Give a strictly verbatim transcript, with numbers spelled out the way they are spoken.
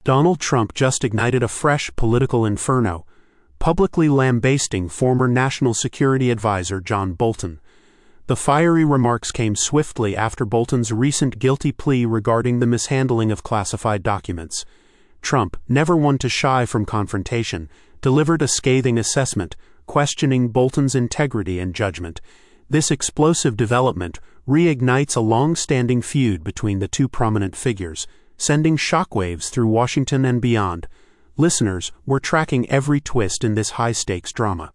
Donald Trump just ignited a fresh political inferno, publicly lambasting former National Security Advisor John Bolton. The fiery remarks came swiftly after Bolton's recent guilty plea regarding the mishandling of classified documents. Trump, never one to shy from confrontation, delivered a scathing assessment, questioning Bolton's integrity and judgment. This explosive development reignites a long-standing feud between the two prominent figures, sending shockwaves through Washington and beyond. Listeners, we're tracking every twist in this high-stakes drama.